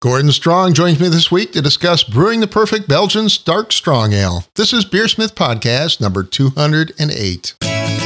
Gordon Strong joins me this week to discuss brewing the perfect Belgian's Dark Strong Ale. This is Beersmith Podcast number 208.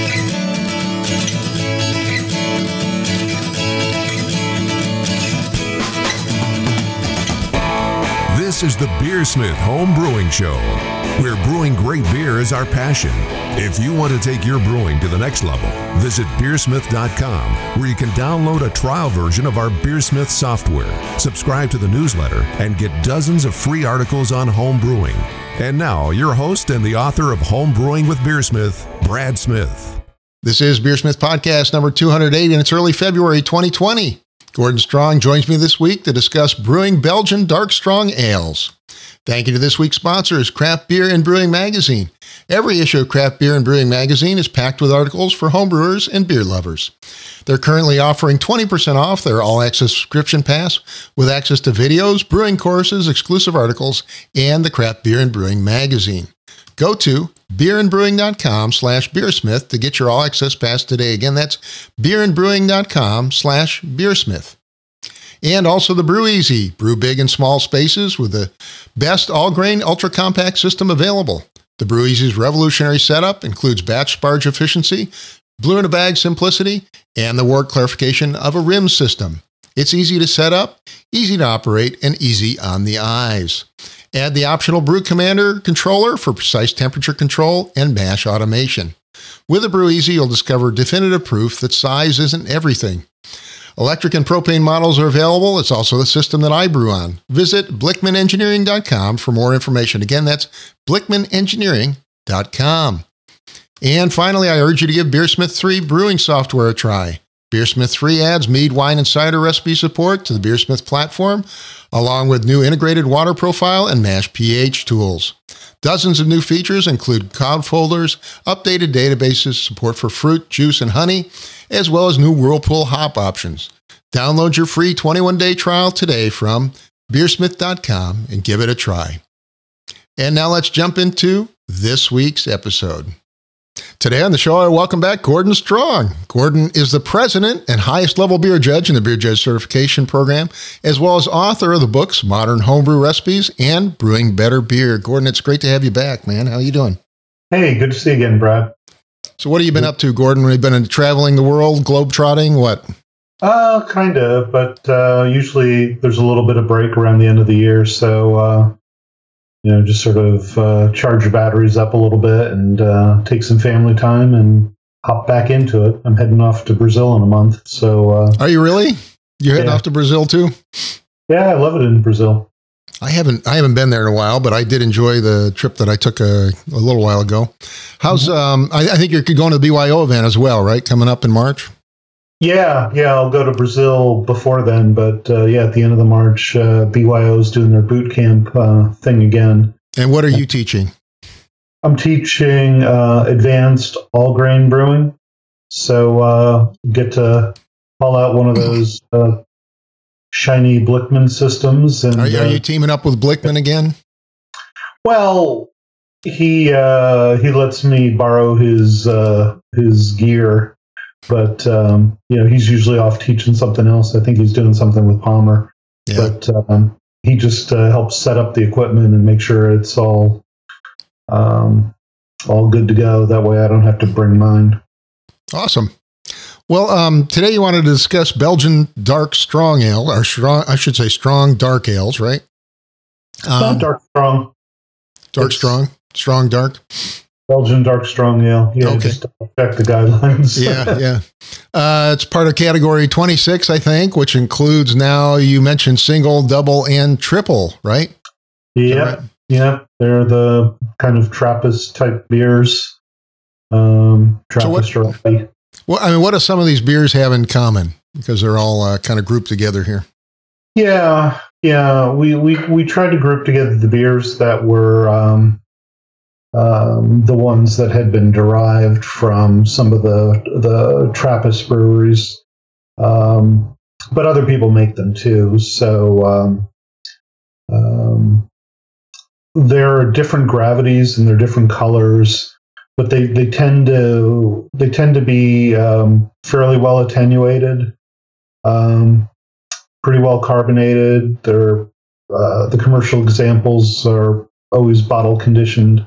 This is the Beersmith Home Brewing Show, where brewing great beer is our passion. If you want to take your brewing to the next level, visit beersmith.com, where you can download a trial version of our Beersmith software, subscribe to the newsletter, and get dozens of free articles on home brewing. And now, your host and the author of Home Brewing with Beersmith, Brad Smith. This is Beersmith Podcast number 208, and it's early February 2020. Gordon Strong joins me this week to discuss brewing Belgian Dark Strong Ales. Thank you to this week's sponsors, Craft Beer and Brewing Magazine. Every issue of Craft Beer and Brewing Magazine is packed with articles for homebrewers and beer lovers. They're currently offering 20% off their all-access subscription pass with access to videos, brewing courses, exclusive articles, and the Craft Beer and Brewing Magazine. Go to beerandbrewing.com/beersmith to get your all-access pass today. Again, that's beerandbrewing.com/beersmith. And also the Brew Easy. Brew big and small spaces with the best all-grain ultra-compact system available. The Brew Easy's revolutionary setup includes batch sparge efficiency, blue-in-a-bag simplicity, and the wort clarification of a rim system. It's easy to set up, easy to operate, and easy on the eyes. Add the optional Brew Commander controller for precise temperature control and mash automation. With the Brew Easy, you'll discover definitive proof that size isn't everything. Electric and propane models are available. It's also the system that I brew on. Visit blickmanengineering.com for more information. Again, that's blickmanengineering.com. And finally, I urge you to give Beersmith 3 brewing software a try. Beersmith 3 adds mead, wine, and cider recipe support to the Beersmith platform, along with new integrated water profile and mash pH tools. Dozens of new features include cloud folders, updated databases, support for fruit, juice, and honey, as well as new Whirlpool hop options. Download your free 21-day trial today from beersmith.com and give it a try. And now let's jump into this week's episode. Today on the show, I welcome back Gordon Strong. Gordon is the president and highest level beer judge in the Beer Judge Certification Program, as well as author of the books Modern Homebrew Recipes and Brewing Better Beer. Gordon, it's great to have you back, man. How are you doing? Hey, good to see you again, Brad. So what have you been up to, Gordon? Have you been traveling the world, globe-trotting, what? Kind of, but usually there's a little bit of break around the end of the year, so just sort of charge your batteries up a little bit and take some family time and hop back into it. I'm heading off to Brazil in a month. So, are you really? You're heading off to Brazil too? Yeah, I love it in Brazil. I haven't been there in a while, but I did enjoy the trip that I took a little while ago. How's I think you're going to the BYO event as well, right? Coming up in March. Yeah, I'll go to Brazil before then, but at the end of the March, BYO's doing their boot camp thing again. And what are you teaching? I'm teaching advanced all-grain brewing, so get to haul out one of those shiny Blickman systems. And are you teaming up with Blickman again? Well, he lets me borrow his gear. But, he's usually off teaching something else. I think he's doing something with Palmer. Yeah. But he just helps set up the equipment and make sure it's all good to go. That way I don't have to bring mine. Awesome. Well, today you wanted to discuss Belgian Dark Strong Ale, or strong dark ales, right? Dark strong. Dark strong? Strong dark? Belgian Dark Strong Ale. Yeah, okay. Just check the guidelines. Yeah. It's part of category 26, I think, which includes now, you mentioned single, double, and triple, right? Yeah. Right? Yeah. They're the kind of Trappist type beers. Trappist or Well, what do some of these beers have in common? Because they're all kind of grouped together here. Yeah. We tried to group together the beers that were the ones that had been derived from some of the Trappist breweries, but other people make them too. So there are different gravities and they're different colors, but they tend to be fairly well attenuated. pretty well carbonated. They're the commercial examples are always bottle conditioned.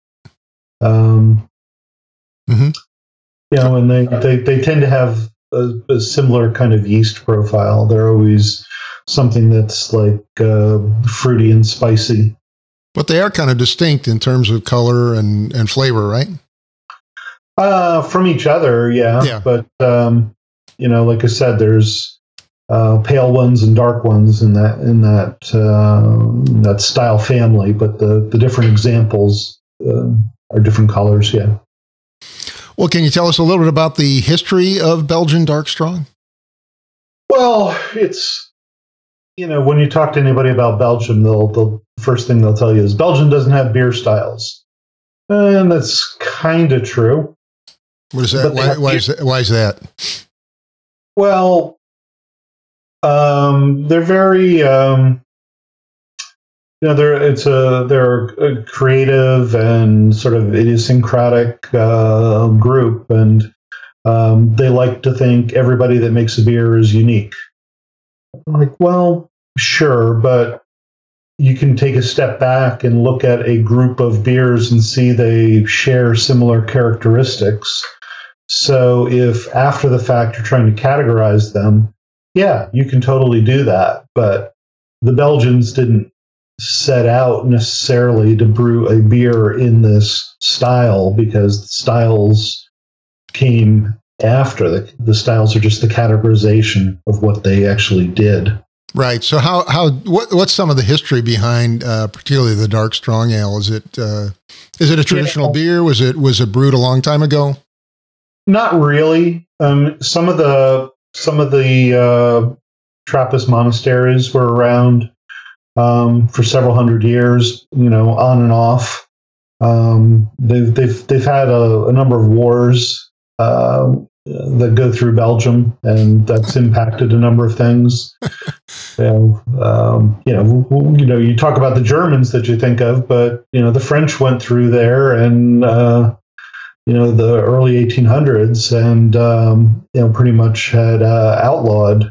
You know, and they tend to have a similar kind of yeast profile. They're always something that's like fruity and spicy. But they are kind of distinct in terms of color and flavor, right? From each other, yeah. But you know, like I said, there's pale ones and dark ones in that style family. But the different examples are different colors, yeah. Well, can you tell us a little bit about the history of Belgian Dark Strong? Well, it's, you know, when you talk to anybody about Belgium, the first thing they'll tell you is Belgium doesn't have beer styles. And that's kind of true. What is that? Why is that? Well, they're very, you know, they're a creative and sort of idiosyncratic group, and they like to think everybody that makes a beer is unique. I'm like, well, sure, but you can take a step back and look at a group of beers and see they share similar characteristics. So if after the fact you're trying to categorize them, yeah, you can totally do that. But the Belgians didn't set out necessarily to brew a beer in this style, because the styles came after. The styles are just the categorization of what they actually did. Right. So what's some of the history behind particularly the Dark Strong Ale? Is it a traditional beer? Was it brewed a long time ago? Not really. Some of the Trappist monasteries were around for several hundred years, you know, on and off. They've had a number of wars that go through Belgium, and that's impacted a number of things. You talk about the Germans that you think of, but you know, the French went through there, and you know, the early 1800s, and you know, pretty much had outlawed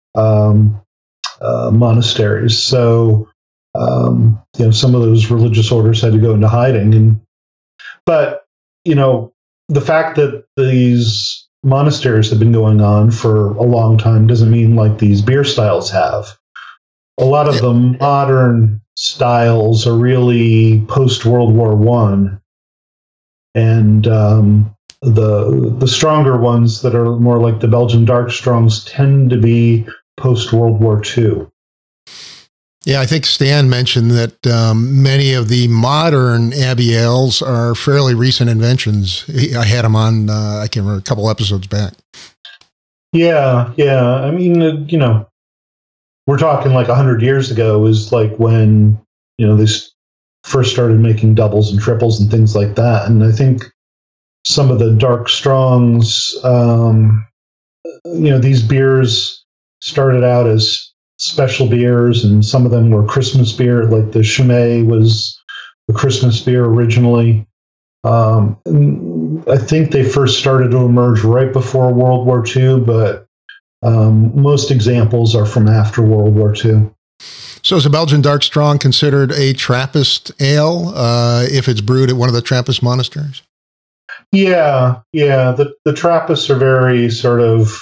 monasteries. So you know, some of those religious orders had to go into hiding. But you know, the fact that these monasteries have been going on for a long time doesn't mean like these beer styles have. A lot of the modern styles are really post World War I, and the stronger ones that are more like the Belgian Dark Strongs tend to be post World War II. Yeah, I think Stan mentioned that many of the modern Abbey ales are fairly recent inventions. I had him on, I can't remember, a couple episodes back. Yeah. I mean, you know, we're talking like 100 years ago is like when, you know, they first started making doubles and triples and things like that. And I think some of the Dark Strongs, you know, these beers started out as special beers, and some of them were Christmas beer, like the Chimay was a Christmas beer originally. I think they first started to emerge right before World War II, but most examples are from after World War II. So is a Belgian Dark Strong considered a Trappist ale if it's brewed at one of the Trappist monasteries? Yeah. The Trappists are very sort of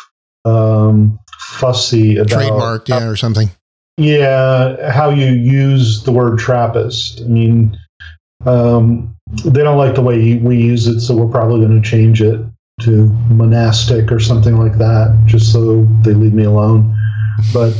fussy about trademark, or something. Yeah, how you use the word Trappist. I mean, they don't like the way we use it, so we're probably going to change it to monastic or something like that, just so they leave me alone. But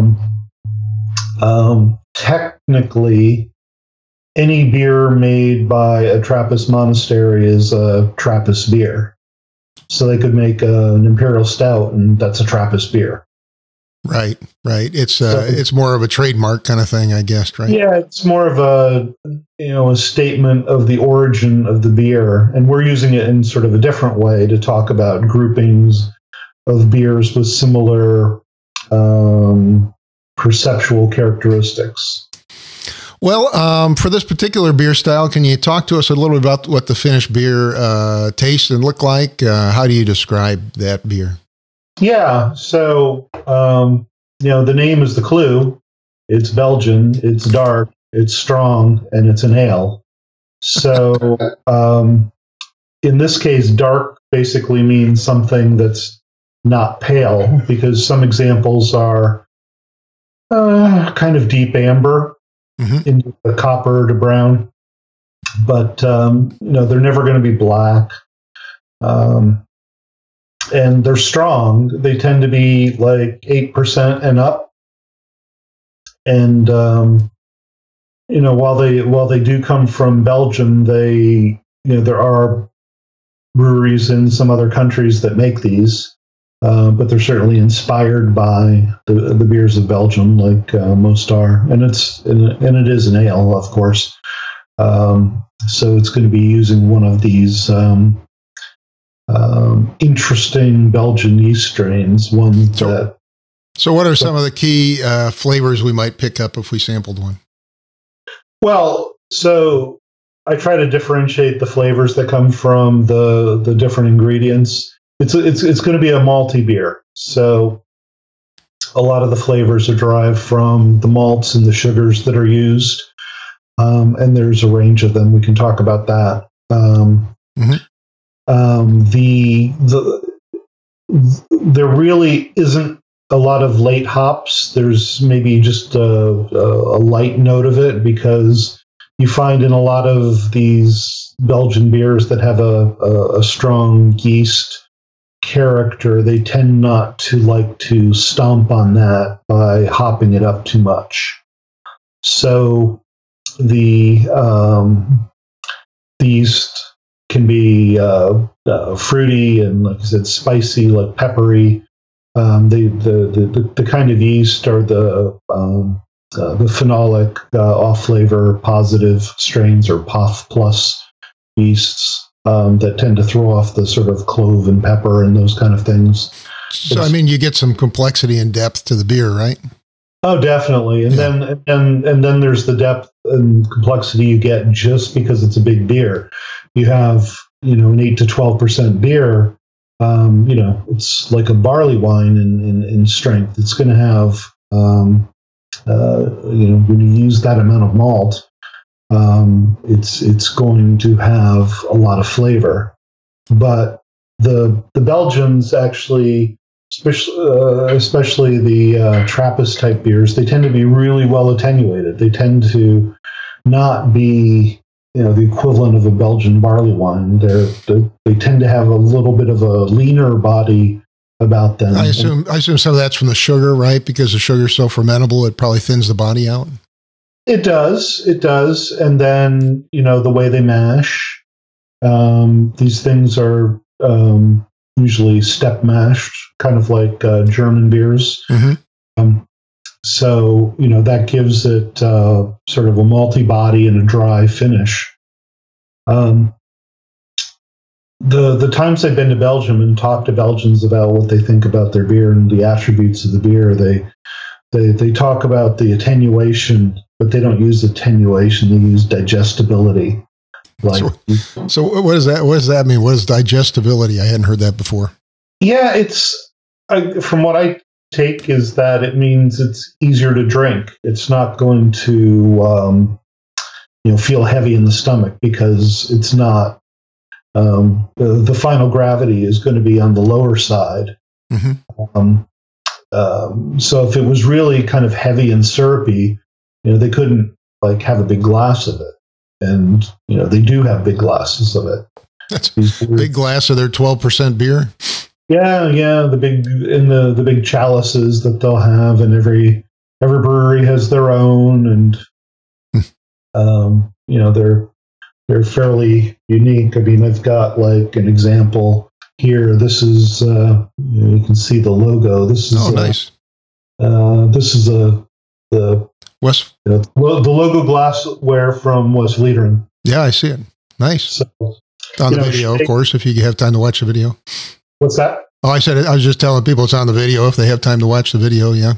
technically, any beer made by a Trappist monastery is a Trappist beer. So they could make an imperial stout, and that's a Trappist beer. Right. It's more of a trademark kind of thing, I guess, right? Yeah, it's more of a statement of the origin of the beer, and we're using it in sort of a different way to talk about groupings of beers with similar perceptual characteristics. Well, for this particular beer style, can you talk to us a little bit about what the finished beer tastes and look like? How do you describe that beer? Yeah, so the name is the clue. It's Belgian, it's dark, it's strong, and it's an ale. So in this case, dark basically means something that's not pale, because some examples are kind of deep amber, into the copper to brown, but they're never going to be black. And they're strong. They tend to be like 8% and up. And while they do come from Belgium, there are breweries in some other countries that make these, but they're certainly inspired by the beers of Belgium, like most are. And it is an ale, of course. So it's going to be using one of these interesting Belgian yeast strains. So what are some of the key flavors we might pick up if we sampled one? Well, so I try to differentiate the flavors that come from the different ingredients. It's going to be a malty beer, so a lot of the flavors are derived from the malts and the sugars that are used, and there's a range of them. We can talk about that. There really isn't a lot of late hops. There's maybe just a light note of it, because you find in a lot of these Belgian beers that have a strong yeast character, they tend not to like to stomp on that by hopping it up too much. So the yeast can be fruity and, like I said, spicy, like peppery. The kind of yeast are the phenolic off-flavor positive strains, or POF plus yeasts, that tend to throw off the sort of clove and pepper and those kind of things. So, you get some complexity and depth to the beer, right? Oh, definitely. And then there's the depth and complexity you get just because it's a big beer. You have, an 8 to 12% beer. It's like a barley wine in strength. It's going to have, when you use that amount of malt, it's going to have a lot of flavor. But the Belgians actually, especially the Trappist type beers, they tend to be really well attenuated. They tend to not be the equivalent of a Belgian barley wine. They tend to have a little bit of a leaner body about them. I assume some of that's from the sugar, right? Because the sugar's so fermentable, it probably thins the body out. It does. And then, the way they mash, these things are usually step mashed, kind of like German beers. So, that gives it sort of a malty body and a dry finish. The times I've been to Belgium and talked to Belgians about what they think about their beer and the attributes of the beer, they talk about the attenuation, but they don't use attenuation. They use digestibility. So what does that mean? What is digestibility? I hadn't heard that before. Yeah, from what I take is that it means it's easier to drink. It's not going to feel heavy in the stomach, because it's not the final gravity is going to be on the lower side. So if it was really kind of heavy and syrupy, they couldn't have a big glass of it, and they do have big glasses of it. That's big glass of their 12% beer. Yeah, the big chalices that they'll have, and every brewery has their own, and they're fairly unique. I've got an example here. This is you can see the logo. This is nice. This is the West the logo glassware from West Vleteren. Yeah, I see it. Nice. So, on the video, of course, if you have time to watch the video. What's that? Oh, I was just telling people it's on the video if they have time to watch the video. Yeah.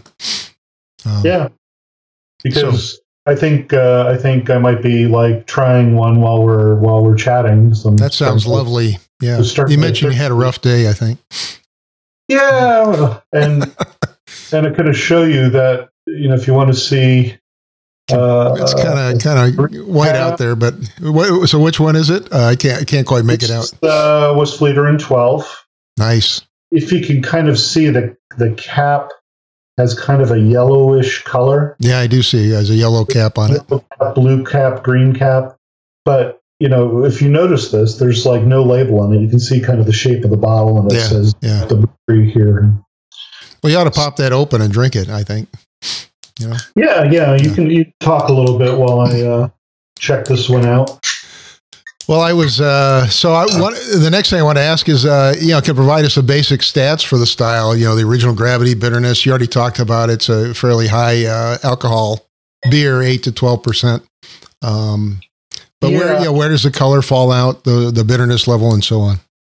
Because I think I might be trying one while we're chatting. That sounds lovely. Yeah. You mentioned you had a rough day, I think. Yeah, and and it kind of show you that, if you want to see. It's kind of white out there, but so which one is it? I can't quite make it out. Was Fleeter 12. Nice. If you can kind of see the cap has kind of a yellowish color. Yeah, I do see. There's a yellow cap on it. Blue cap, green cap. But, if you notice this, there's like no label on it. You can see kind of the shape of the bottle, and it says the brewery here. Well, you ought to pop that open and drink it, I think. Yeah. You can talk a little bit while I check this one out. Well, I was the next thing I want to ask is, can provide us some basic stats for the style. The original gravity, bitterness. You already talked about it's a fairly high alcohol beer, 8 to 12%. But where does the color fall out, the bitterness level, and so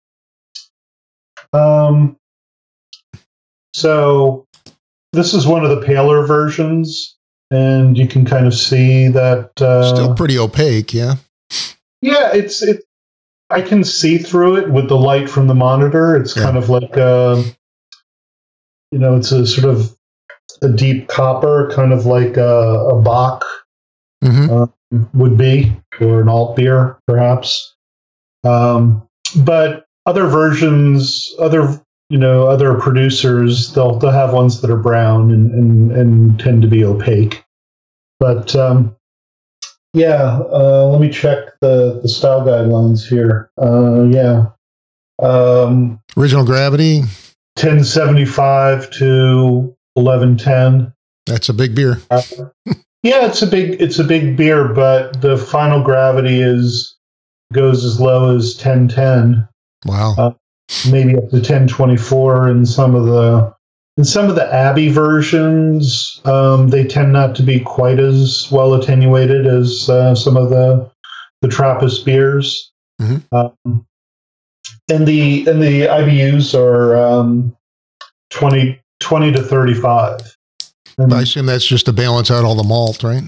on? So this is one of the paler versions, and you can kind of see that still pretty opaque. Yeah. Yeah, it's I can see through it with the light from the monitor. It's kind of like it's a sort of a deep copper, kind of like a Bock would be, or an alt beer, perhaps. But other versions, other producers, they'll have ones that are brown and tend to be opaque. But let me check the style guidelines here. Original gravity, 1075 to 1110. That's a big beer. It's a big beer, but the final gravity goes as low as 1010. Wow. Maybe up to 1024 in some of the Abbey versions. They tend not to be quite as well attenuated as some of the Trappist beers. And the IBUs are 20 to 35. I assume that's just to balance out all the malt, right?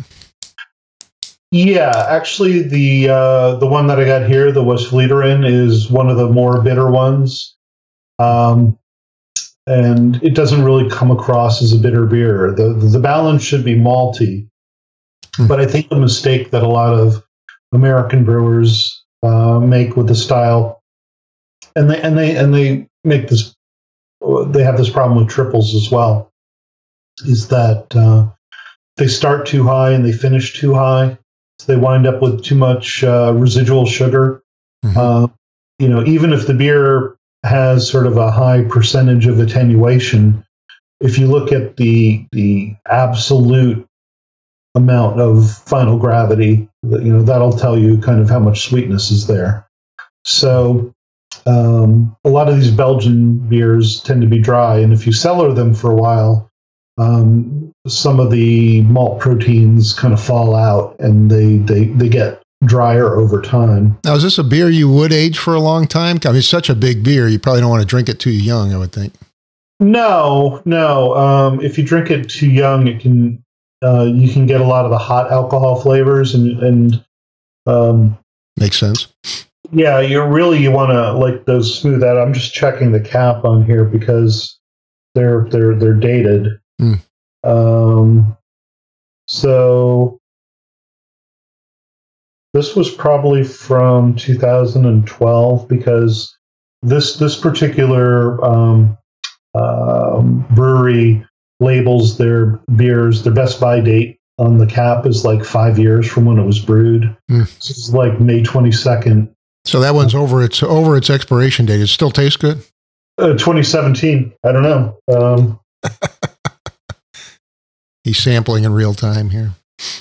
Yeah, actually, the one that I got here, the Westvleteren, is one of the more bitter ones, and it doesn't really come across as a bitter beer. The balance should be malty, but I think the mistake that a lot of American brewers make with the style, and they make this, they have this problem with triples as well, is that they start too high and they finish too high. So they wind up with too much residual sugar. Even if the beer has sort of a high percentage of attenuation, if you look at the absolute amount of final gravity, that'll tell you kind of how much sweetness is there. So a lot of these Belgian beers tend to be dry, and if you cellar them for a while, some of the malt proteins kind of fall out, and they get drier over time. Now, is this a beer you would age for a long time? I mean, it's such a big beer, you probably don't want to drink it too young, I would think. No. If you drink it too young, it can you can get a lot of the hot alcohol flavors, and makes sense. Yeah, you want to like those smooth out. I'm just checking the cap on here because they're dated. So this was probably from 2012, because this particular brewery labels their beers, their best by date on the cap is like 5 years from when it was brewed. So it's like May 22nd. So that one's over its expiration date. It still tastes good? 2017. I don't know. He's sampling in real time here.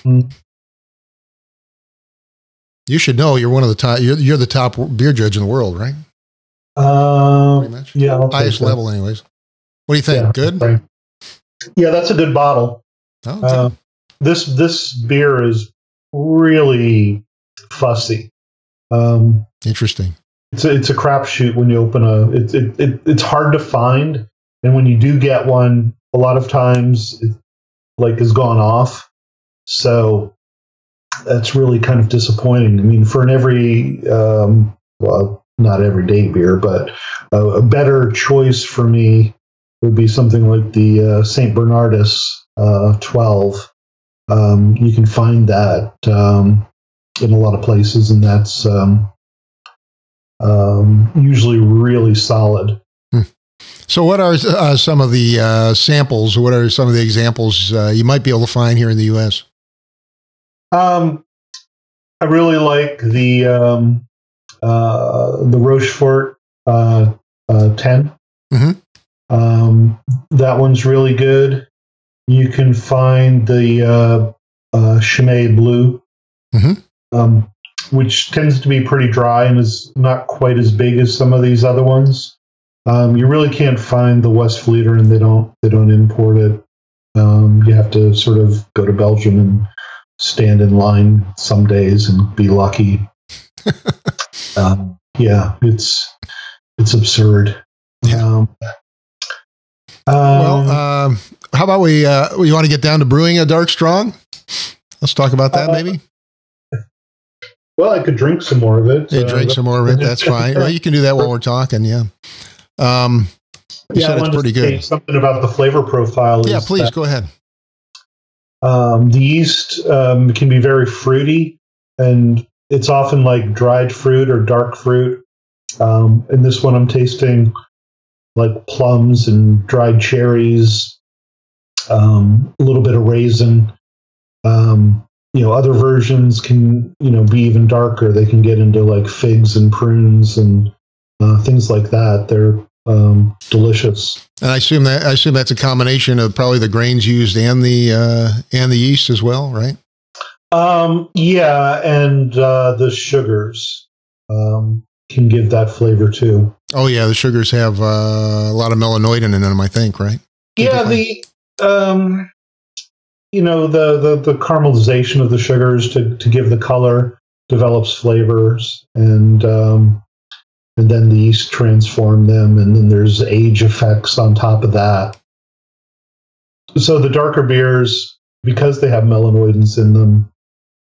You should know you're one of the top. You're the top beer judge in the world, right? Pretty much. Yeah, highest level, anyways. What do you think? Yeah, good. right. Yeah, that's a good bottle. Oh, this beer is really fussy. Interesting. It's a crapshoot when you open it's hard to find, and when you do get one, a lot of times it has gone off. So that's really kind of disappointing. I mean, for an every not everyday beer, but a better choice for me would be something like the St. Bernardus 12. You can find that in a lot of places, and that's usually really solid. So what are some of the samples? What are some of the examples you might be able to find here in the U.S.? I really like the Rochefort 10. Mm-hmm. That one's really good. You can find the Chimay Blue, Mm-hmm. Which tends to be pretty dry and is not quite as big as some of these other ones. You really can't find the Westfleter, and they don't import it. You have to sort of go to Belgium and stand in line some days and be lucky. Yeah, it's absurd. Yeah. How about we want to get down to brewing a dark strong? Let's talk about that, maybe. Well, I could drink some more of it. Drink some more of it. That's fine. Well, you can do that while we're talking. Yeah. You said it's pretty good. Something about the flavor profile. Yeah, please go ahead. The yeast can be very fruity, and it's often like dried fruit or dark fruit. In this one, I'm tasting like plums and dried cherries, a little bit of raisin. Other versions can, be even darker. They can get into like figs and prunes and things like that. They're delicious. And I assume that's a combination of probably the grains used and the yeast as well, right? Yeah, and the sugars can give that flavor too. Oh yeah, the sugars have a lot of melanoidin in them, I think, right? Yeah, the caramelization of the sugars to give the color develops flavors, and then the yeast transform them, and then there's age effects on top of that. So the darker beers, because they have melanoidins in them,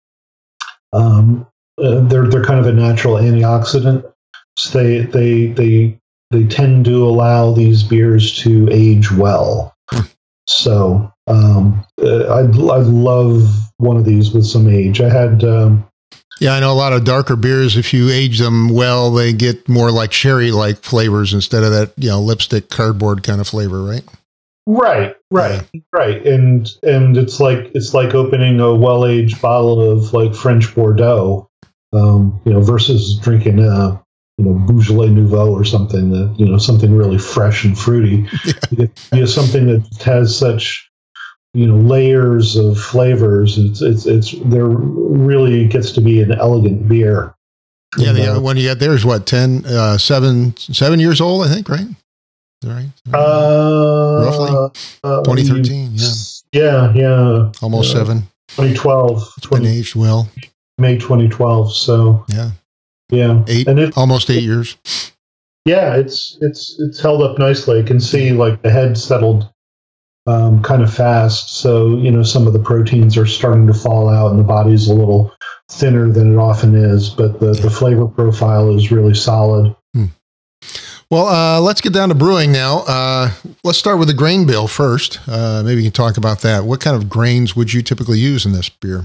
they're kind of a natural antioxidant. So they tend to allow these beers to age well. So I'd love one of these with some age. I had. Yeah, I know a lot of darker beers, if you age them well, they get more like sherry-like flavors instead of that, lipstick cardboard kind of flavor, right? Right. And it's like opening a well-aged bottle of like French Bordeaux, versus drinking Beaujolais Nouveau or something that, something really fresh and fruity. Yeah. You get something that has such, layers of flavors. There really gets to be an elegant beer. Yeah, the one you got there is what, 7 years old, I think, right? Right. Roughly 2013. Yeah. Almost 7. 2012. It's been aged well. May 2012. So yeah. Almost 8 years. Yeah, it's held up nicely. I can see like the head settled kind of fast. So, some of the proteins are starting to fall out and the body's a little thinner than it often is, but the flavor profile is really solid. Well, let's get down to brewing now. Let's start with the grain bill first. Maybe you can talk about that. What kind of grains would you typically use in this beer?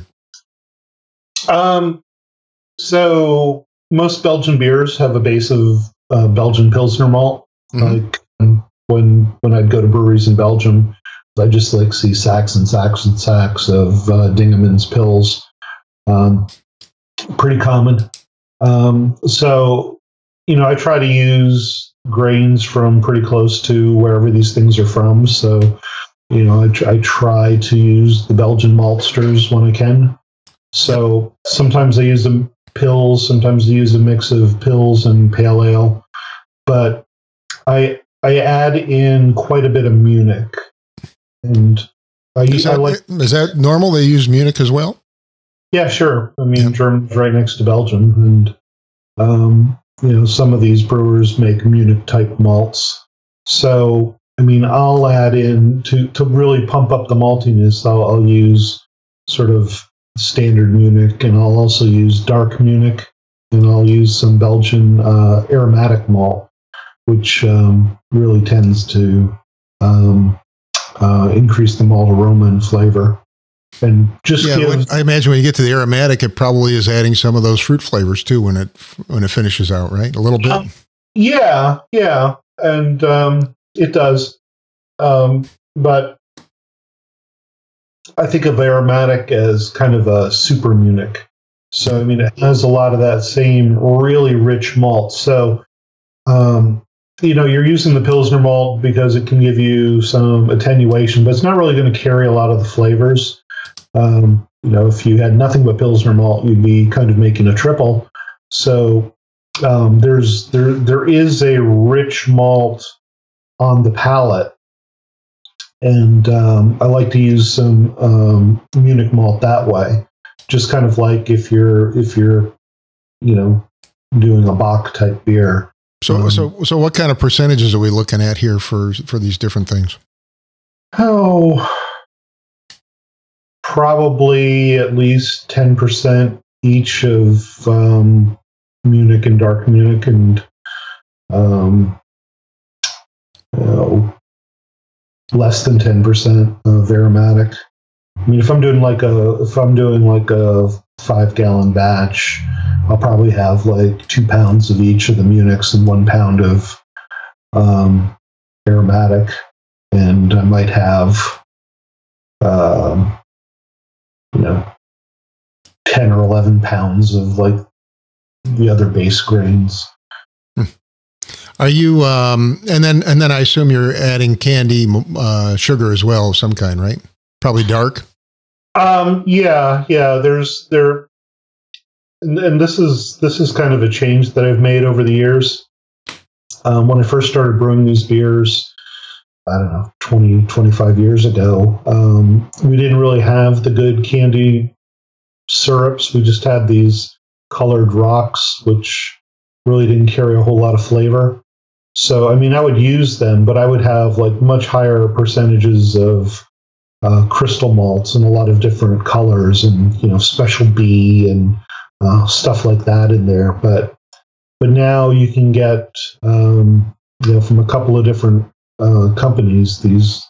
So most Belgian beers have a base of Belgian Pilsner malt. Mm-hmm. Like when I'd go to breweries in Belgium, I just like see sacks and sacks and sacks of Dingemans Pils. Pretty common. So, I try to use grains from pretty close to wherever these things are from. So, I try to use the Belgian maltsters when I can. So sometimes I use the Pils, sometimes I use a mix of Pils and Pale Ale. But I add in quite a bit of Munich. And is that normal? They use Munich as well? Yeah, sure. I mean, Germany's right next to Belgium, and some of these brewers make Munich-type malts. So, I'll add in to really pump up the maltiness. I'll use sort of standard Munich, and I'll also use dark Munich, and I'll use some Belgian aromatic malt, which really tends to increase the malt aroma and flavor. And just I imagine when you get to the aromatic, it probably is adding some of those fruit flavors too when it finishes out, right? A little bit. Yeah, and it does. But I think of aromatic as kind of a super Munich. So I mean, it has a lot of that same really rich malt. So you're using the Pilsner malt because it can give you some attenuation, but it's not really going to carry a lot of the flavors. If you had nothing but Pilsner malt, you'd be kind of making a triple. So there is a rich malt on the palate, and I like to use some Munich malt that way. Just kind of like if you're doing a Bock type beer. So what kind of percentages are we looking at here for these different things? Oh, probably at least 10% each of Munich and Dark Munich, and less than 10% of aromatic. I mean, if I'm doing like a 5-gallon batch, I'll probably have like 2 pounds of each of the Munichs and 1 pound of aromatic, and I might have 10 or 11 pounds of like the other base grains. Are you and then I assume you're adding candy sugar as well of some kind, right? Probably dark. Yeah. And this is kind of a change that I've made over the years. When I first started brewing these beers, I don't know, 20, 25 years ago, we didn't really have the good candy syrups. We just had these colored rocks, which really didn't carry a whole lot of flavor. So, I mean, I would use them, but I would have like much higher percentages of crystal malts and a lot of different colors and, special B and stuff like that in there. But now you can get, from a couple of different companies, these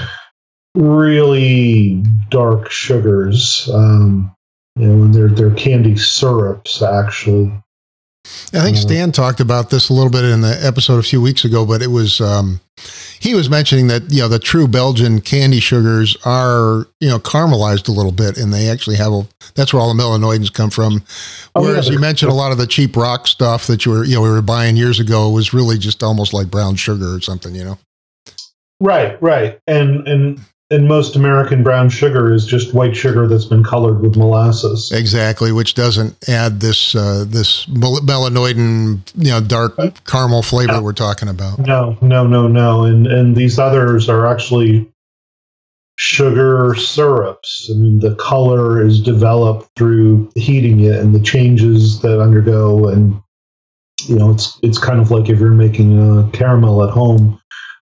really dark sugars, and they're candy syrups, actually. I think Stan talked about this a little bit in the episode a few weeks ago, but it was he was mentioning that the true Belgian candy sugars are caramelized a little bit, and they actually have that's where all the melanoidins come from. Whereas you mentioned a lot of the cheap rock stuff that we were buying years ago was really just almost like brown sugar or something, Right, and most American brown sugar is just white sugar that's been colored with molasses. Exactly, which doesn't add this melanoidin, dark caramel flavor we're talking about. No. And these others are actually sugar syrups, and the color is developed through heating it and the changes that undergo. And it's kind of like if you're making a caramel at home,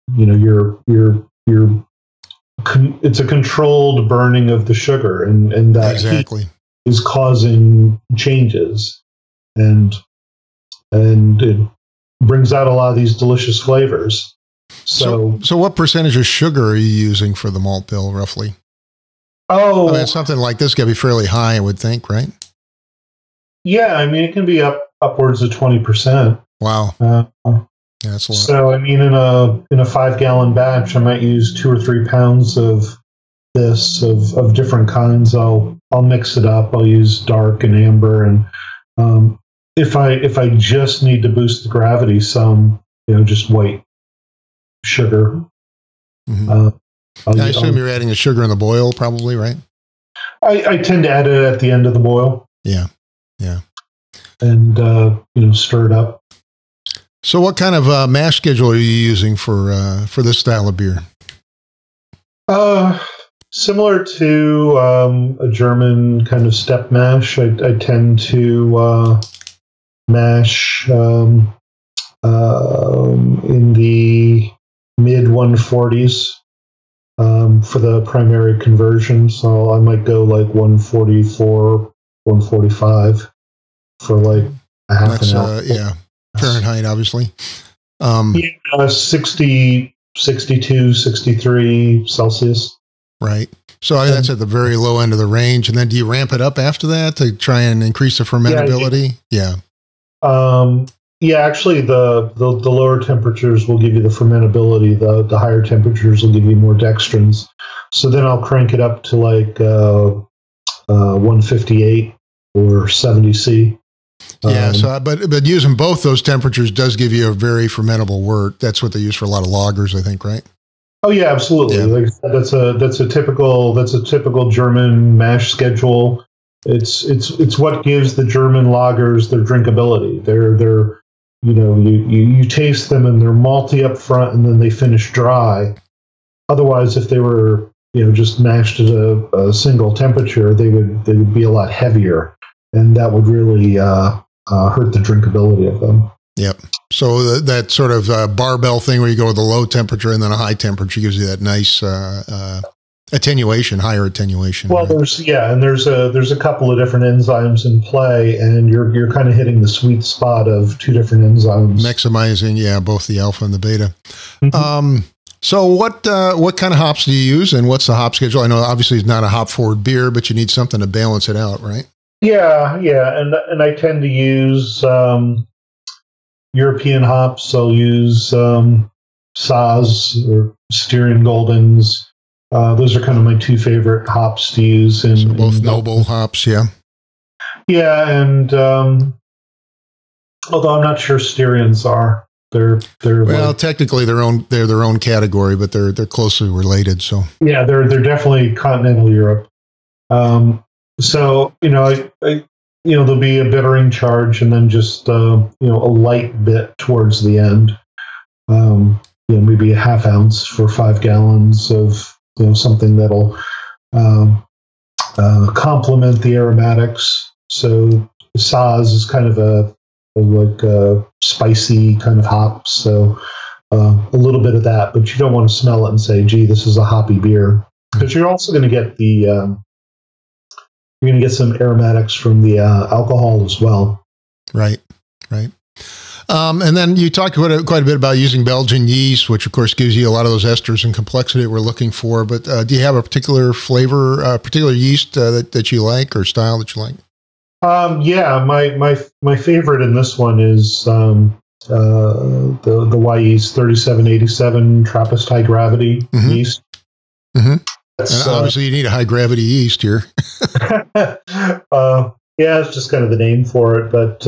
it's a controlled burning of the sugar, and that exactly heat is causing changes, and it brings out a lot of these delicious flavors. So what percentage of sugar are you using for the malt bill, roughly? Something like this got to be fairly high, I would think, right? Yeah, I mean, it can be upwards of 20%. Wow. Yeah, that's a lot. So, I mean, in a 5-gallon batch, I might use 2 or 3 pounds of this of different kinds. I'll mix it up. I'll use dark and amber, and if I just need to boost the gravity some, just white sugar. Mm-hmm. I assume you're adding the sugar in the boil, probably, right? I tend to add it at the end of the boil. Yeah. And stir it up. So what kind of mash schedule are you using for this style of beer? Similar to a German kind of step mash. I tend to mash in the mid 140s for the primary conversion. So I might go like 144, 145 for like a half an hour. Fahrenheit, obviously. 60 62, 63 Celsius. Right. So that's at the very low end of the range. And then do you ramp it up after that to try and increase the fermentability? Yeah. Actually, the lower temperatures will give you the fermentability. The higher temperatures will give you more dextrins. So then I'll crank it up to like 158 or 70C. But using both those temperatures does give you a very fermentable wort. That's what they use for a lot of lagers, I think, right? Oh yeah, absolutely. Yeah. Like I said, that's a typical German mash schedule. It's what gives the German lagers their drinkability. They're you taste them and they're malty up front and then they finish dry. Otherwise, if they were just mashed at a single temperature, they would be a lot heavier, and that would really hurt the drinkability of them. Yep. So that sort of barbell thing where you go with a low temperature and then a high temperature gives you that nice higher attenuation. Well, right? there's a couple of different enzymes in play, and you're kind of hitting the sweet spot of two different enzymes, maximizing both the alpha and the beta. Mm-hmm. So what kind of hops do you use, and what's the hop schedule? I know obviously it's not a hop forward beer, but you need something to balance it out, right? Yeah, and I tend to use European hops. I'll use Saaz or Styrian Goldens. Those are kind of my two favorite hops to use. So both noble hops, yeah. Yeah, and although I'm not sure Styrians are, they're technically they're their own category, but they're closely related. So yeah, they're definitely continental Europe. So there'll be a bittering charge, and then just a light bit towards the end. Maybe a half ounce for 5 gallons of something that'll complement the aromatics. So Saaz is kind of a spicy kind of hop, so a little bit of that, but you don't want to smell it and say, "Gee, this is a hoppy beer," because you're also going to get you're going to get some aromatics from the alcohol as well. Right. And then you talked quite a bit about using Belgian yeast, which of course gives you a lot of those esters and complexity that we're looking for. But do you have a particular flavor, particular yeast that you like or style that you like? My favorite in this one is the Wyeast 3787 Trappist high gravity yeast. Mm-hmm. And obviously you need a high gravity yeast here. It's just kind of the name for it, but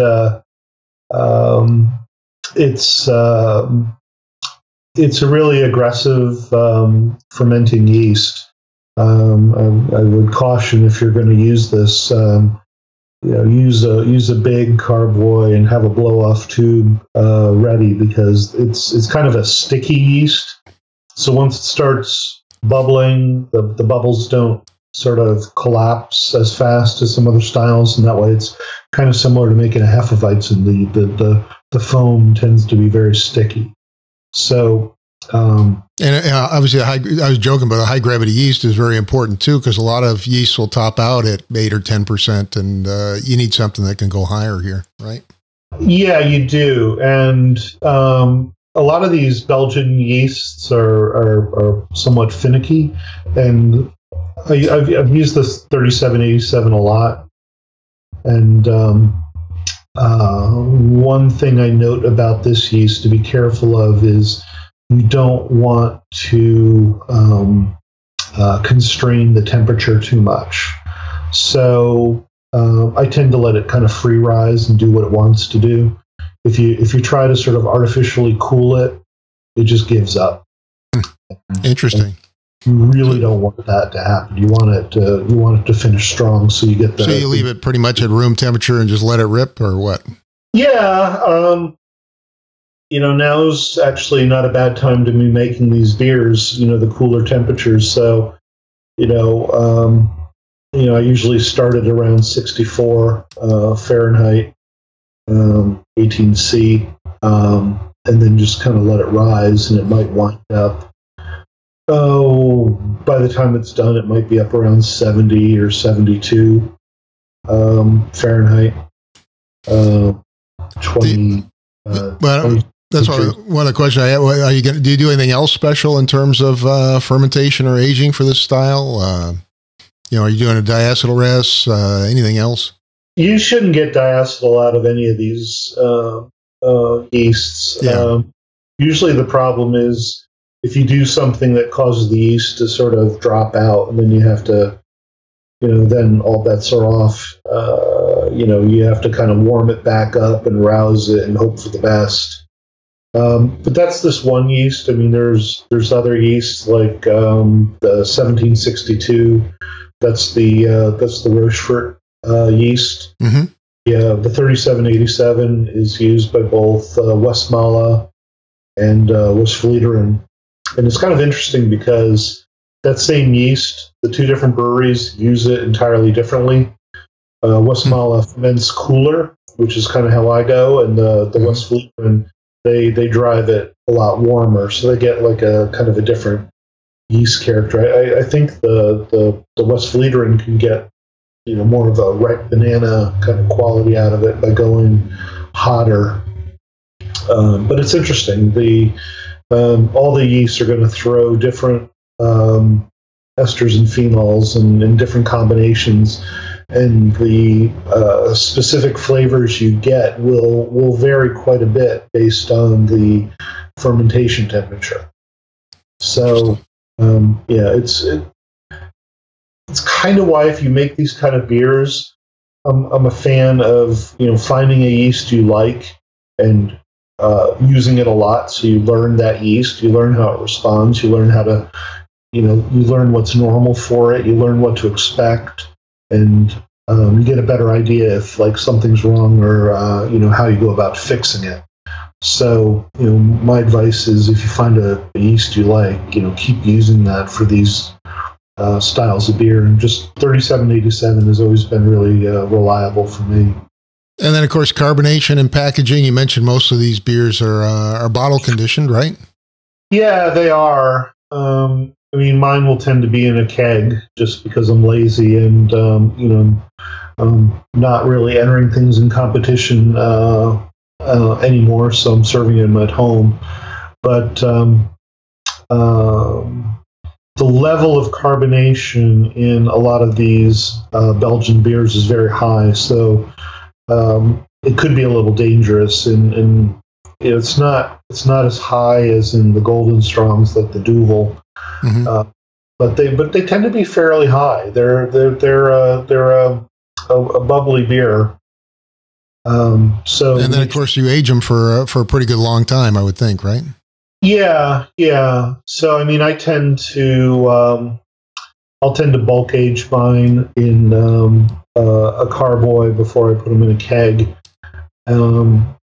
it's a really aggressive fermenting yeast. I would caution, if you're going to use this, use a big carboy and have a blow off tube ready, because it's kind of a sticky yeast. So once it starts bubbling, the bubbles don't sort of collapse as fast as some other styles, and that way it's kind of similar to making a Hefeweizen. The foam tends to be very sticky. So, obviously, I was joking, but a high gravity yeast is very important too, because a lot of yeast will top out at 8 or 10%, and you need something that can go higher here, right? Yeah, you do, and a lot of these Belgian yeasts are somewhat finicky, and I've used this 3787 a lot. And one thing I note about this yeast to be careful of is you don't want to constrain the temperature too much. So I tend to let it kind of free rise and do what it wants to do. If you try to sort of artificially cool it, it just gives up. Interesting. You really don't want that to happen. You want it to finish strong, so you get the. So you leave it pretty much at room temperature and just let it rip, or what? Yeah, now's actually not a bad time to be making these beers. The cooler temperatures. So, I usually start at around 64 Fahrenheit, 18C, and then just kind of let it rise, and it might wind up. By the time it's done, it might be up around 70 or 72 Fahrenheit. 20. That's one of the questions I have. Are you do you do anything else special in terms of fermentation or aging for this style? Are you doing a diacetyl res? Anything else? You shouldn't get diacetyl out of any of these yeasts. Yeah. Usually the problem is if you do something that causes the yeast to sort of drop out, and then you have to, then all bets are off. You have to kind of warm it back up and rouse it and hope for the best. But that's this one yeast. I mean, there's other yeasts like the 1762. That's the Rochefort yeast. Mm-hmm. Yeah, the 3787 is used by both Westmalle and Westvleteren. And it's kind of interesting because that same yeast, the two different breweries use it entirely differently. Westmalle ferments cooler, which is kind of how I go, and the Westvleteren, they drive it a lot warmer, so they get like a kind of a different yeast character. I think the Westvleteren can get more of a ripe banana kind of quality out of it by going hotter. But it's interesting. All the yeasts are going to throw different esters and phenols and different combinations, and the specific flavors you get will vary quite a bit based on the fermentation temperature. So, it's kind of why if you make these kind of beers, I'm a fan of finding a yeast you like and using it a lot. So you learn that yeast, you learn how it responds, you learn how to, you learn what's normal for it, you learn what to expect, and you get a better idea if like something's wrong or how you go about fixing it. So my advice is if you find a yeast you like, keep using that for these styles of beer. And just 3787 has always been really reliable for me. And then, of course, carbonation and packaging. You mentioned most of these beers are bottle conditioned, right? Yeah, they are. Mine will tend to be in a keg just because I'm lazy and, not really entering things in competition anymore, so I'm serving them at home. But the level of carbonation in a lot of these Belgian beers is very high, so it could be a little dangerous, and it's not as high as in the Golden Strongs like the Duvel, but they tend to be fairly high. They're a bubbly beer. And then of course you age them for a pretty good long time, I would think, right? Yeah. So I tend to I'll tend to bulk age mine in a carboy before I put them in a keg, and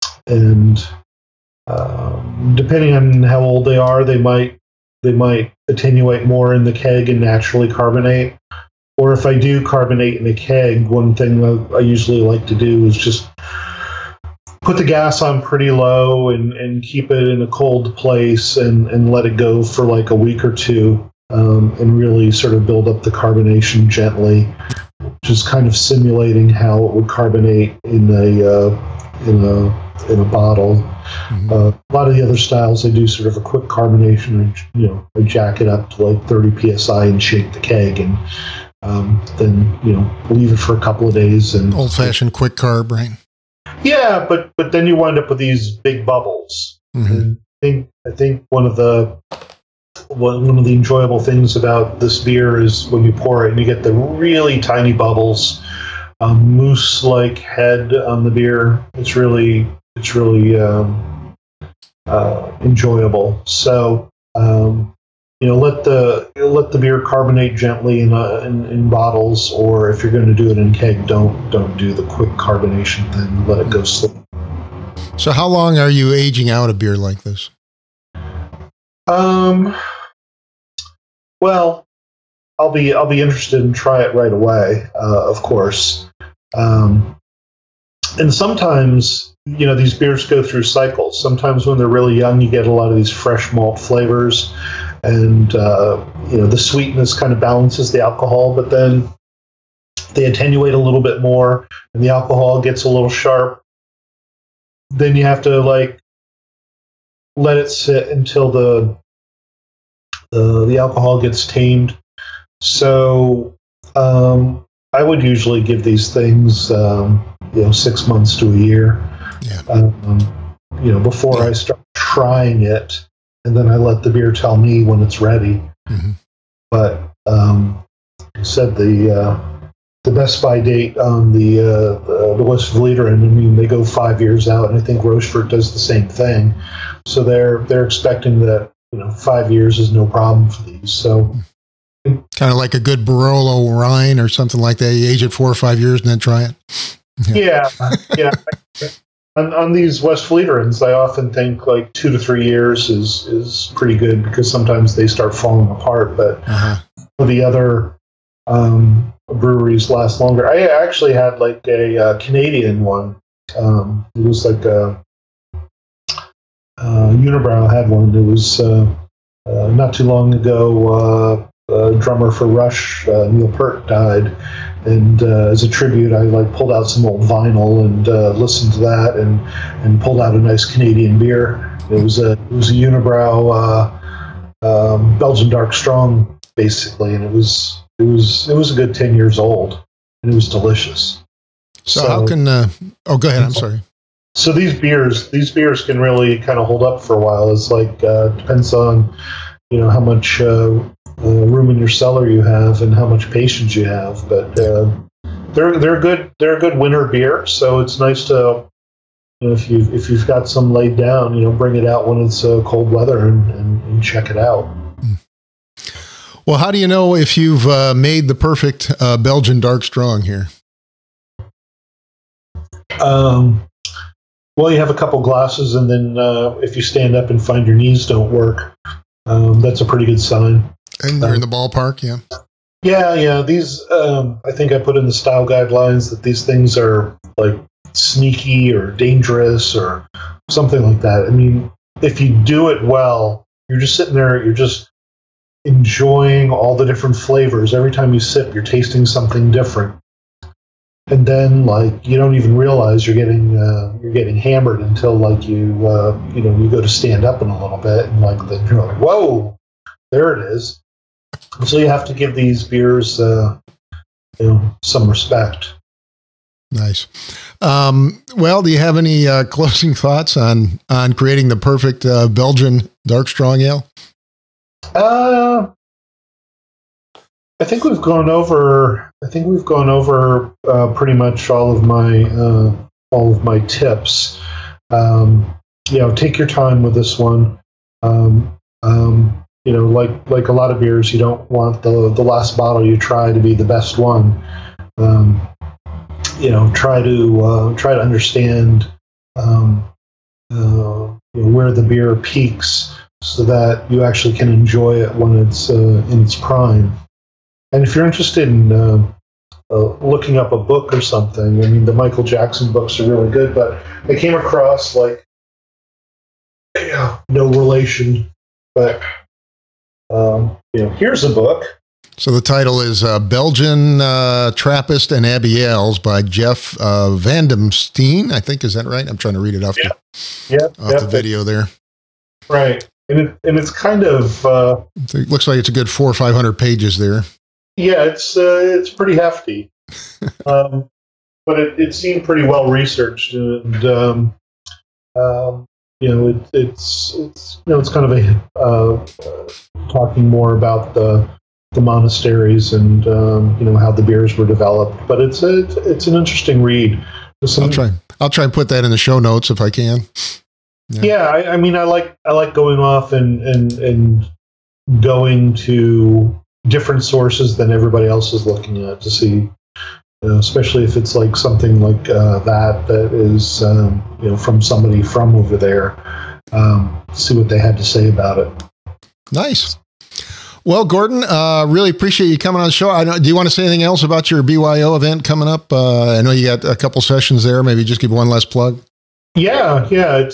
depending on how old they are, they might attenuate more in the keg and naturally carbonate. Or if I do carbonate in a keg, one thing I usually like to do is just put the gas on pretty low and keep it in a cold place and let it go for like a week or two, and really sort of build up the carbonation gently, which is kind of simulating how it would carbonate in a bottle. Mm-hmm. A lot of the other styles, they do sort of a quick carbonation, and they jack it up to like 30 psi and shake the keg, and then leave it for a couple of days. And old-fashioned quick carb, right? Yeah, but then you wind up with these big bubbles. Mm-hmm. And I think one of the enjoyable things about this beer is when you pour it and you get the really tiny bubbles, moose-like head on the beer. It's really enjoyable. So let the beer carbonate gently in bottles, or if you're going to do it in keg, don't do the quick carbonation thing. Let it go slow. So how long are you aging out a beer like this? Well, I'll be interested in try it right away, of course. And sometimes, these beers go through cycles. Sometimes when they're really young, you get a lot of these fresh malt flavors, and the sweetness kind of balances the alcohol, but then they attenuate a little bit more, and the alcohol gets a little sharp. Then you have to let it sit until the alcohol gets tamed. So I would usually give these things 6 months to a year. Yeah. Before I start trying it, and then I let the beer tell me when it's ready. Mm-hmm. But you said the best by date on the West Vlieteren, I mean, they go 5 years out, and I think Rochefort does the same thing. So they're expecting that 5 years is no problem for these. So kind of like a good Barolo Rhine or something like that. You age it 4 or 5 years and then try it. Yeah. On these West Vlieterens, I often think like 2 to 3 years is pretty good, because sometimes they start falling apart. But the other breweries last longer. I actually had like a Canadian one. It was like Unibrow had one. It was not too long ago. Drummer for Rush, Neil Peart, died, and as a tribute, I pulled out some old vinyl and listened to that, and pulled out a nice Canadian beer. It was a Unibrow Belgian Dark Strong, basically, and it was a good 10 years old, and it was delicious. So how can? Go ahead. I'm sorry. So these beers can really kind of hold up for a while. It's depends on how much room in your cellar you have and how much patience you have. But they're a good winter beer. So it's nice to if you've got some laid down, bring it out when it's cold weather and check it out. Well, how do you know if you've made the perfect Belgian Dark Strong here? Well, you have a couple glasses, and then if you stand up and find your knees don't work, that's a pretty good sign. And you're in the ballpark, yeah? Yeah. These, I think I put in the style guidelines that these things are like sneaky or dangerous or something like that. I mean, if you do it well, you're just sitting there, you're just enjoying all the different flavors. Every time you sip, you're tasting something different. And then, you don't even realize you're getting hammered until you go to stand up in a little bit, and then you're like, whoa, there it is. And so you have to give these beers, some respect. Nice. Well, do you have any closing thoughts on creating the perfect Belgian Dark Strong Ale? I think we've gone over pretty much all of my tips. Take your time with this one. Like a lot of beers, you don't want the last bottle you try to be the best one. Try to understand where the beer peaks, so that you actually can enjoy it when it's in its prime. And if you're interested in looking up a book or something, I mean, the Michael Jackson books are really good, but I came across no relation, but here's a book. So the title is Belgian Trappist and Abiels by Jeff Vandemsteen. I think, is that right? I'm trying to read it off the video there. Right. And it's kind of... it looks like it's a good 400 or 500 pages there. Yeah, it's pretty hefty. But it seemed pretty well researched, and it's kind of talking more about the monasteries and how the beers were developed. But it's an interesting read. I'll try and put that in the show notes if I can. Yeah, I mean, I like going off and going to different sources than everybody else is looking at to see, especially if it's like something like that is from somebody from over there. See what they had to say about it. Nice. Well, Gordon, really appreciate you coming on the show. Do you want to say anything else about your BYO event coming up? I know you got a couple sessions there. Maybe just give one last plug. Yeah.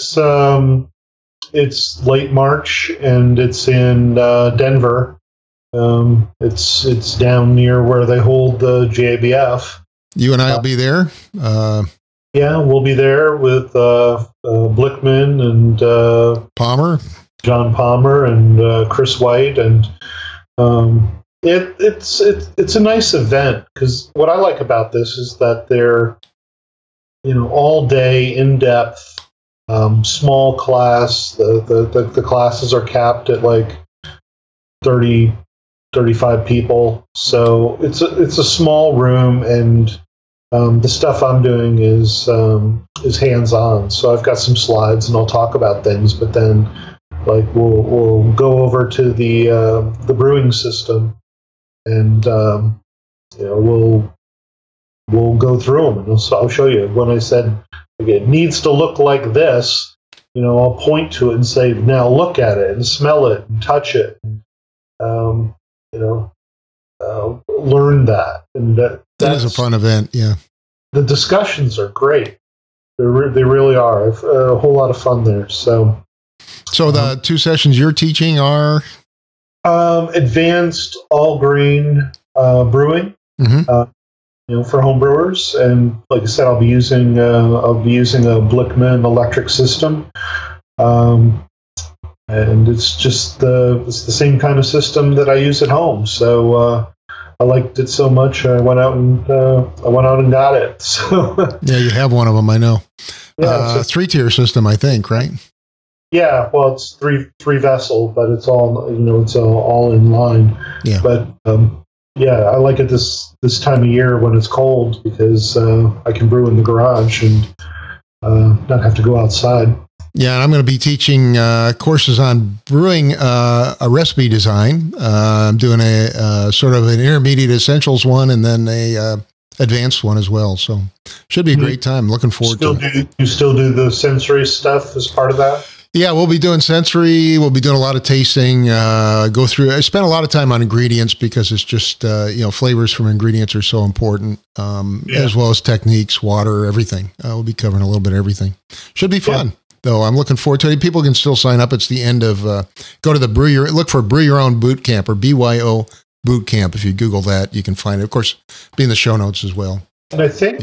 It's late March, and it's in Denver. It's down near where they hold the JABF. You and I will be there. Yeah, we'll be there with Blickman and Palmer? John Palmer and Chris White, and it's a nice event because what I like about this is that they're all day in depth, small class. The classes are capped at like 30, 35 people, so it's a small room, and the stuff I'm doing is hands-on. So I've got some slides and I'll talk about things, but then like we'll go over to the brewing system, and we'll go through them, and I'll show you. When I said it needs to look like this, I'll point to it and say, now look at it and smell it and touch it. Learn that, and that is a fun event. Yeah, the discussions are great. They really are. A whole lot of fun there. So the 2 sessions you're teaching are advanced all grain brewing, for home brewers, and like I said, I'll be using a Blickman electric system. And it's just the same kind of system that I use at home. So I liked it so much, I went out and got it. So yeah, you have one of them, I know. Yeah, 3-tier system, I think, right? Yeah, well, it's three vessel, but it's all it's all in line. Yeah, but I like it this time of year when it's cold because I can brew in the garage and not have to go outside. Yeah, and I'm going to be teaching courses on brewing a recipe design. I'm doing a sort of an intermediate essentials one and then a advanced one as well. So should be a great time. Looking forward to it. You still do the sensory stuff as part of that? Yeah, we'll be doing sensory. We'll be doing a lot of tasting. Go through. I spend a lot of time on ingredients because it's just flavors from ingredients are so important, as well as techniques, water, everything. We'll be covering a little bit of everything. Should be fun. Yeah. Though I'm looking forward to it. People can still sign up. It's the end of, go to the look for Brew Your Own Boot Camp or BYO Boot Camp. If you Google that, you can find it. Of course, be in the show notes as well. And I think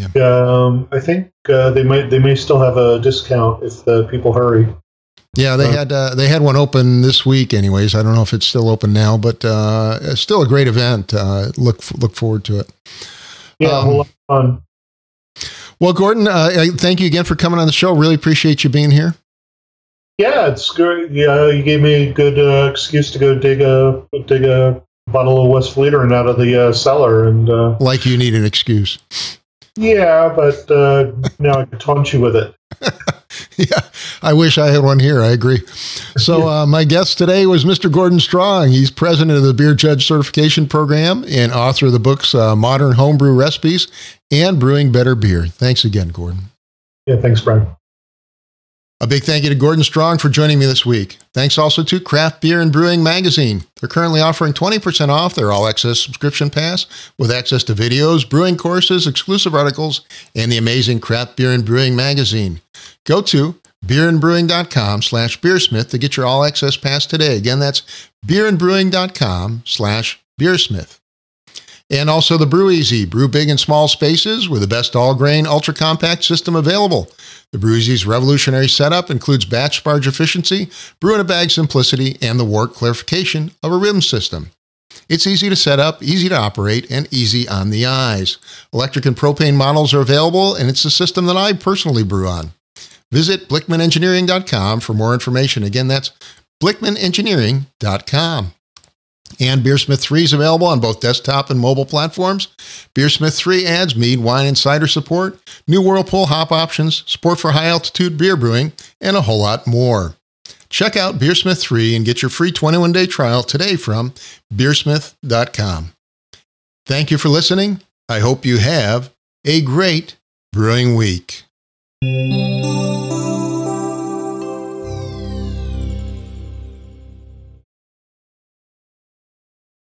they may still have a discount if people hurry. Yeah, they had one open this week. Anyways, I don't know if it's still open now, but it's still a great event. Look forward to it. Yeah, a whole lot of fun. Well, Gordon, thank you again for coming on the show. Really appreciate you being here. Yeah, it's good. Yeah, you gave me a good excuse to go dig a bottle of Westfleter out of the cellar, and like you need an excuse. Yeah, but now I can taunt you with it. Yeah, I wish I had one here. I agree. So my guest today was Mr. Gordon Strong. He's president of the Beer Judge Certification Program and author of the books Modern Homebrew Recipes and Brewing Better Beer. Thanks again, Gordon. Yeah, thanks, Brian. A big thank you to Gordon Strong for joining me this week. Thanks also to Craft Beer and Brewing Magazine. They're currently offering 20% off their all-access subscription pass with access to videos, brewing courses, exclusive articles, and the amazing Craft Beer and Brewing Magazine. Go to beerandbrewing.com/beersmith to get your all-access pass today. Again, that's beerandbrewing.com/beersmith. And also the Brew Easy. Brew big in small spaces with the best all-grain, ultra-compact system available. The Brew Easy's revolutionary setup includes batch sparge efficiency, brew-in-a-bag simplicity, and the wort clarification of a rim system. It's easy to set up, easy to operate, and easy on the eyes. Electric and propane models are available, and it's a system that I personally brew on. Visit BlickmanEngineering.com for more information. Again, that's BlickmanEngineering.com. And Beersmith 3 is available on both desktop and mobile platforms. Beersmith 3 adds mead, wine, and cider support, new Whirlpool hop options, support for high-altitude beer brewing, and a whole lot more. Check out Beersmith 3 and get your free 21-day trial today from Beersmith.com. Thank you for listening. I hope you have a great brewing week.